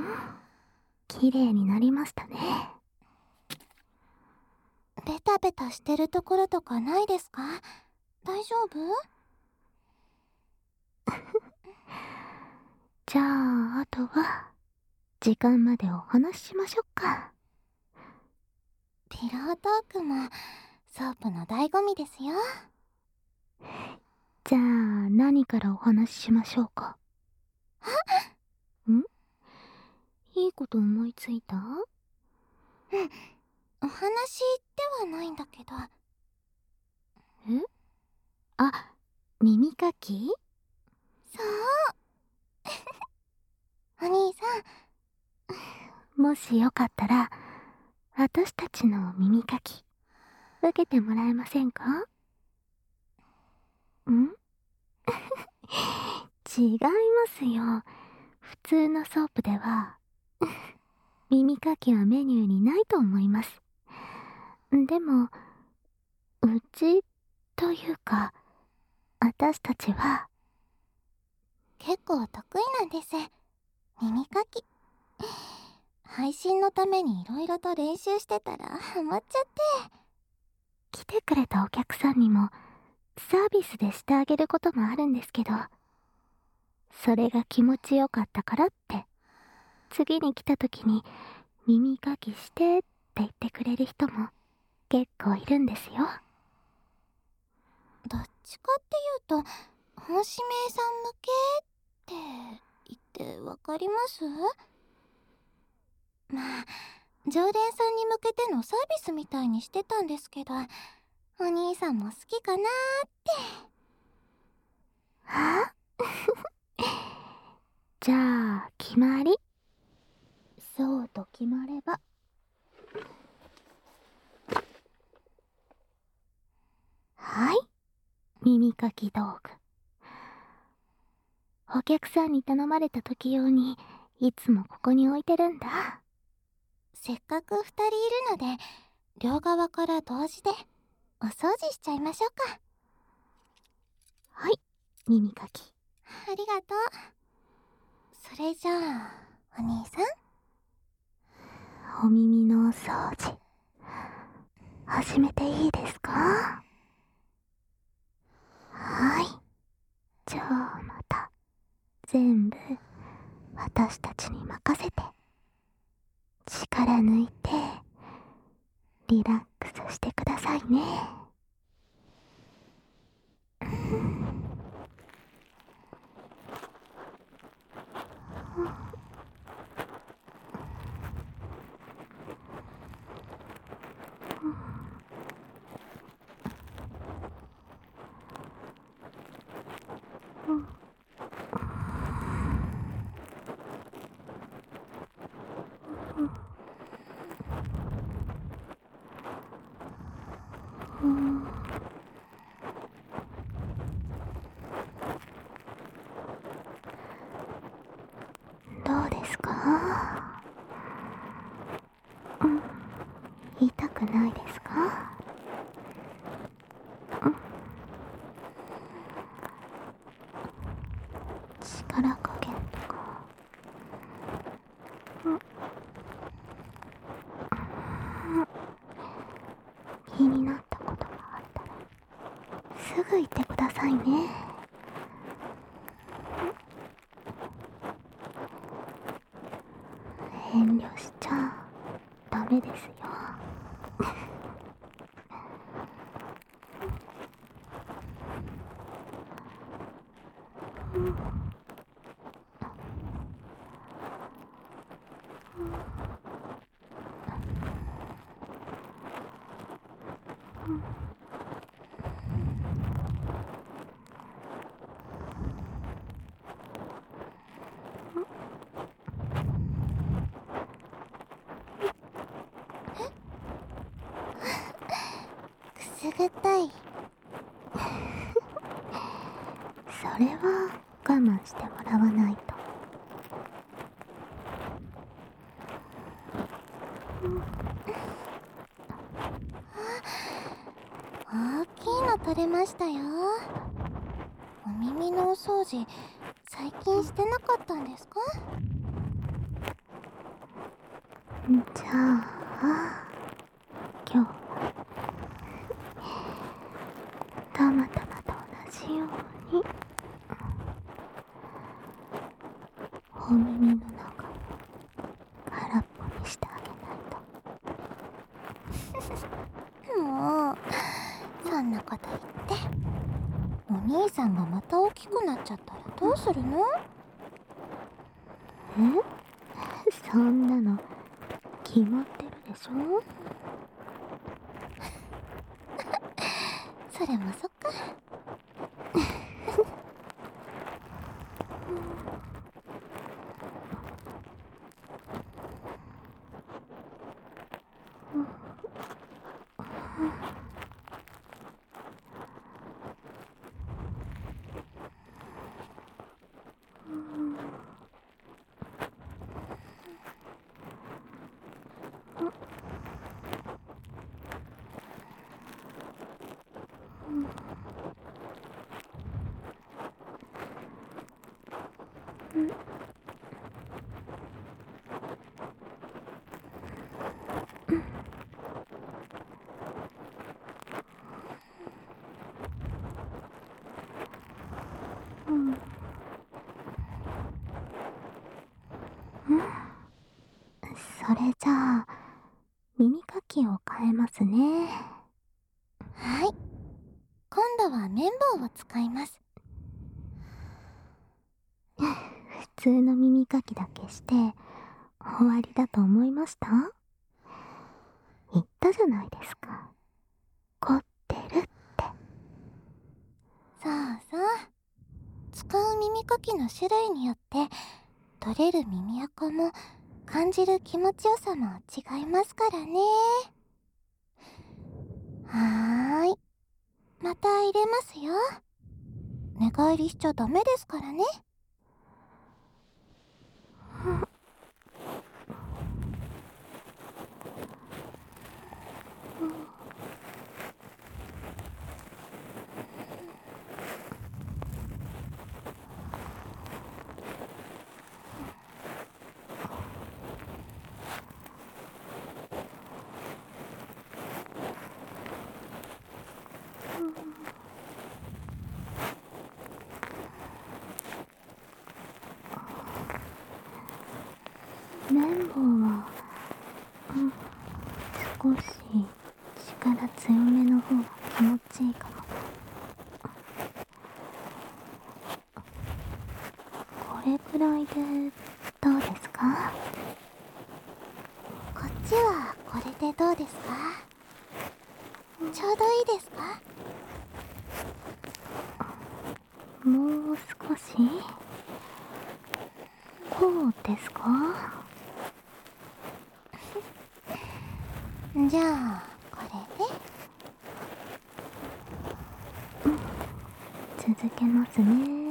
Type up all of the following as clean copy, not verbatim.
綺麗になりましたね。 ベタベタしてるところとかないですか？大丈夫？ じゃあ、あとは、時間までお話ししましょうか。 ピロートークもソープの醍醐味ですよ。 じゃあ、何からお話ししましょうか。いいこと思いついた？ お話ではないんだけど。 あ、耳かき？ そうお兄さん、 もしよかったら、私たちの耳かき、受けてもらえませんか？違いますよ。普通のソープでは、耳かきはメニューにないと思います。でも、うちというか、私たちは、 結構得意なんです。耳かき。配信のためにいろいろと練習してたらハマっちゃって。 来てくれたお客さんにも、サービスでしてあげることもあるんですけど、それが気持ちよかったからって、次に来た時に耳かきしてって言ってくれる人も結構いるんですよ。 どっちかっていうと、本指名さん向けって言ってわかります？まあ、常連さんに向けてのサービスみたいにしてたんですけど、お兄さんも好きかなーって。 はじゃあ、決まり。そうと決まれば。はい。耳かき道具。お客さんに頼まれた時用に、いつもここに置いてるんだ。 せっかく2人いるので、両側から同時でお掃除しちゃいましょうか。 はい。耳かき。 ありがとう。それじゃあ、お兄さん。 お耳のお掃除。始めていいですか？はい。じゃあまた、全部、私たちに任せて。力抜いて、リラックスしてくださいね。どうですか？痛くないですか？力加減とか。気になったことがあったら、すぐ言ってくださいね。遠慮しちゃダメですよ。 くすぐったい。 それは我慢してもらわないと。 大きいの取れましたよ。お耳のお掃除、最近してなかったんですか？ じゃあ今日はたまたまと同じようにお耳の中空っぽにしてあげないと。 もうそんなこと言ってお兄さんがまた大きくなっちゃったらどうするの？ そんなの決まってるでしょ。 それもそっか。 それじゃあ耳かきを変えますね。 はい、今度は綿棒を使います。 普通の耳かきだけして終わりだと思いました？言ったじゃないですか、凝ってるって。 そうそう、使う耳かきの種類によって取れる耳垢も感じる気持ちよさも違いますからね。はーい、また入れますよ。寝返りしちゃダメですからね。 綿棒は、少し力強めの方が気持ちいいかも。これくらいでどうですか？ こっちはこれでどうですか？ちょうどいいですか？ もう少し？こうですか？ じゃあこれで。 続けますね。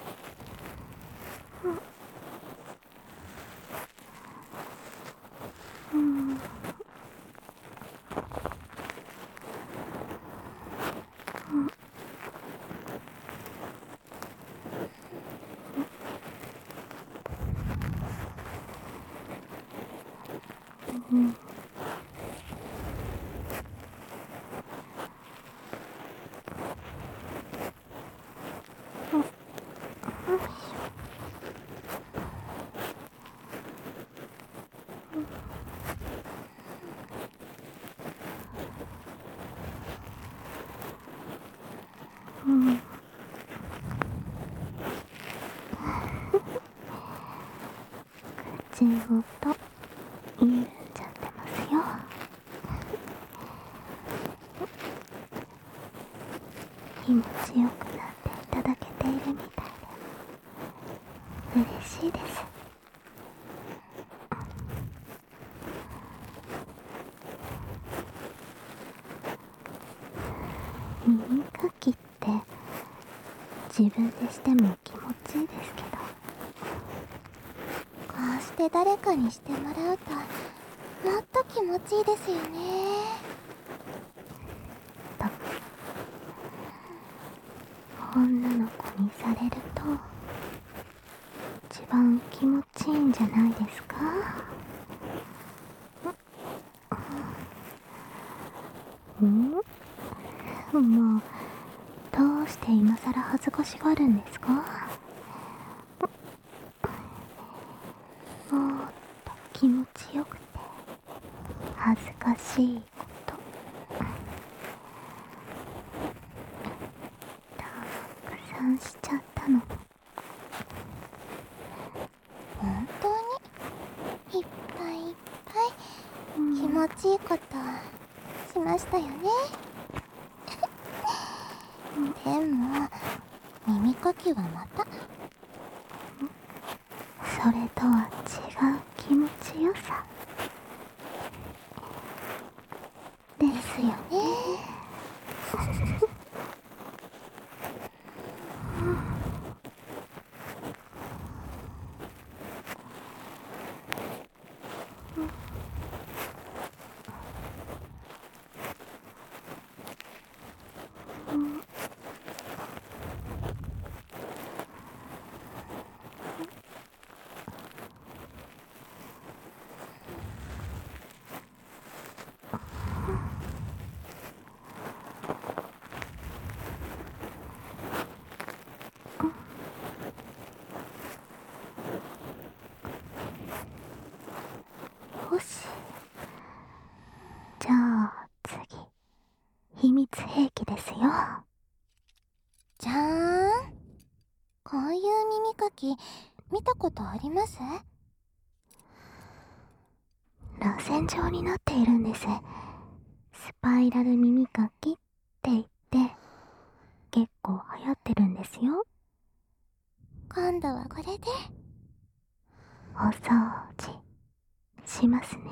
口ごと緩んじゃってますよ。気持ちよくなっていただけているみたいで嬉しいです。耳かきって自分でしても気持ちいいですけど、 こうして誰かにしてもらうともっと気持ちいいですよね。 女の子にされると一番気持ちいいんじゃないですか？ があるんですか？もっと気持ちよくて恥ずかしいことたくさんしちゃったの。 本当にいっぱいいっぱい気持ちいいことしましたよね。でも耳かきはまたそれとは違う気持ちよさですよね。よし。じゃあ次、秘密兵器ですよ。 じゃーん。こういう耳かき見たことあります？ 螺旋状になっているんです。スパイラル耳かきって言って結構流行ってるんですよ。 今度はこれでお掃除しますね。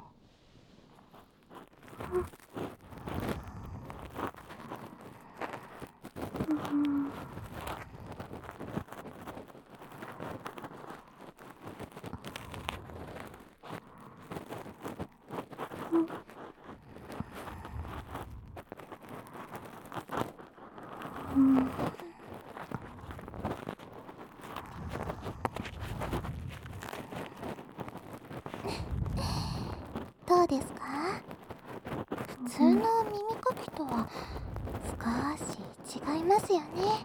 どうですか？普通の耳かきとは少し違いますよね。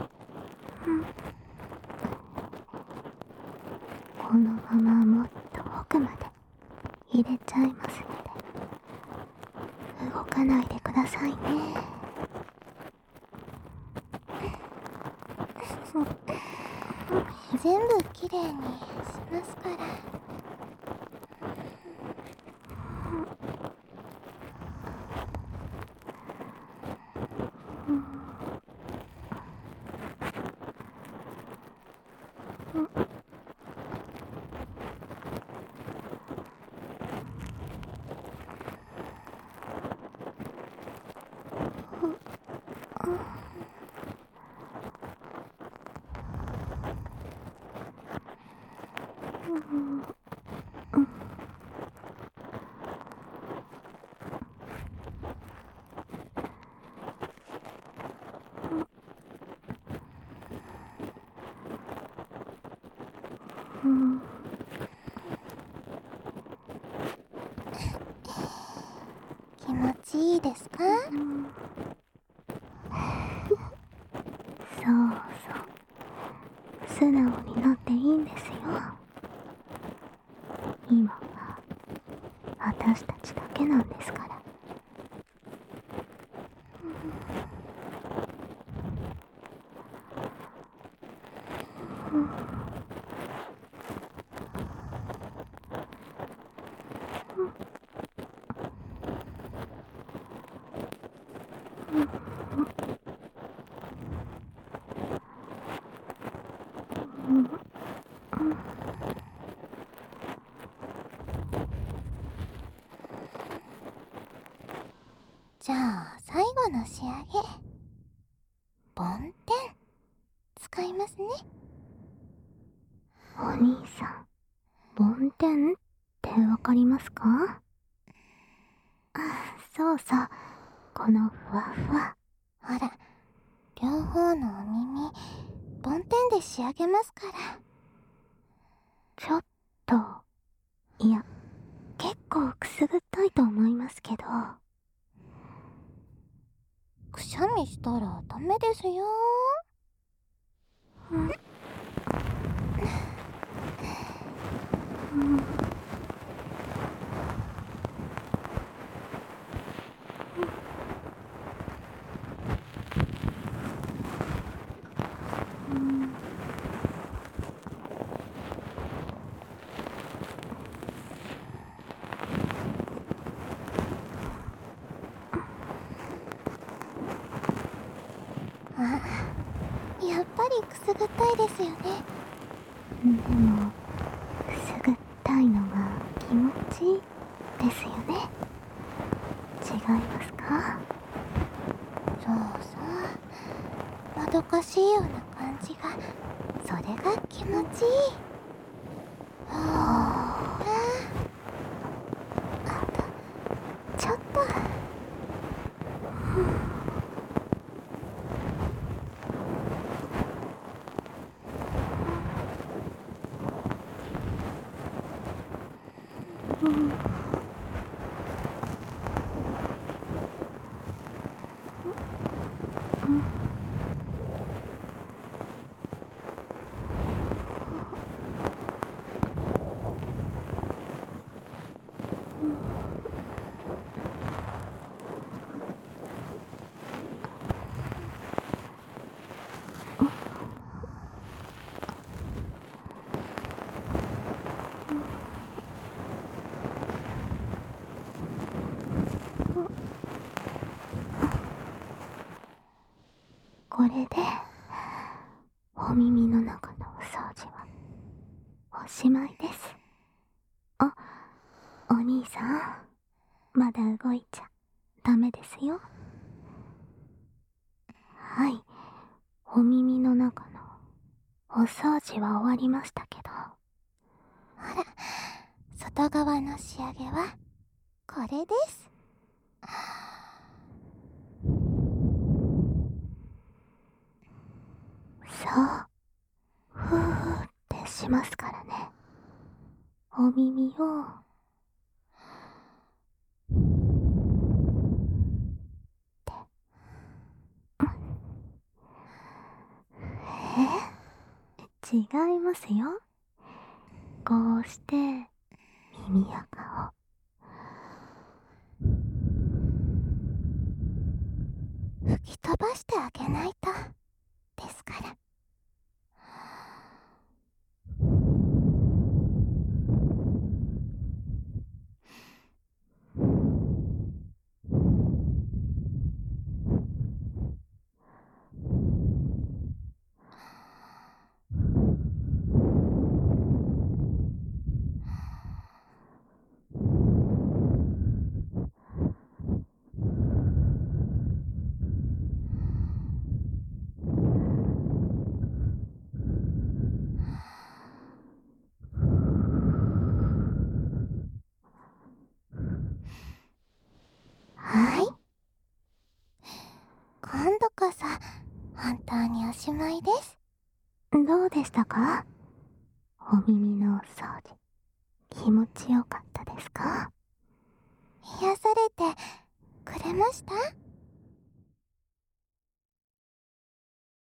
このままもっと奥まで入れちゃいますので動かないでくださいね。 全部きれいにしますから。気持ちいいですか？ そうそう、素直になっていいんですよ。今は私たちだけなんですから。 じゃあ最後の仕上げ、梵天使いますね。 お兄さん、梵天ってわかりますか？そうそう、このふわふわ。 ほら、両方のお耳梵天で仕上げますから。 ちょっと、いや、結構くすぐったいと思いますけど。 くしゃみしたらダメですよ。 やっぱりくすぐったいですよね。 でもくすぐったいのが気持ちいいですよね。違いますか？ そうそう、もどかしいような感じが、それが気持ちいい。あとちょっと。 これでお耳の中のお掃除はおしまいです。あ、お兄さん、まだ動いちゃダメですよ。はい、お耳の中のお掃除は終わりましたけど、 ほら、外側の仕上げはこれです。 そう、ふーってしますからね。お耳を違いますよ。こうして耳垢を吹き飛ばしてあげないとですから。はい、今度こそ本当におしまいです。 どうでしたか？お耳のお掃除、気持ちよかったですか？ 癒されてくれました？